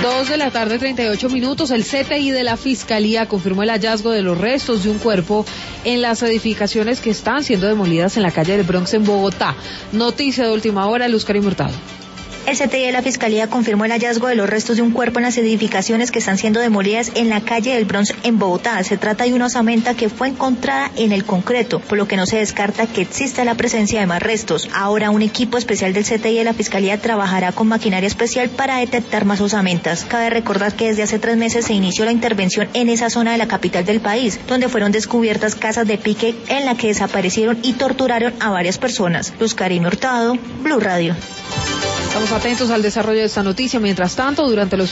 2:38 p.m. El CTI de la Fiscalía confirmó el hallazgo de los restos de un cuerpo en las edificaciones que están siendo demolidas en la calle del Bronx en Bogotá. Noticia de última hora, Luz Karin Hurtado. El CTI de la Fiscalía confirmó el hallazgo de los restos de un cuerpo en las edificaciones que están siendo demolidas en la calle del Bronx en Bogotá. Se trata de una osamenta que fue encontrada en el concreto, por lo que no se descarta que exista la presencia de más restos. Ahora un equipo especial del CTI de la Fiscalía trabajará con maquinaria especial para detectar más osamentas. Cabe recordar que desde hace 3 meses se inició la intervención en esa zona de la capital del país, donde fueron descubiertas casas de pique en la que desaparecieron y torturaron a varias personas. Luz Karin Hurtado, Blue Radio. Estamos atentos al desarrollo de esta noticia. Mientras tanto, durante los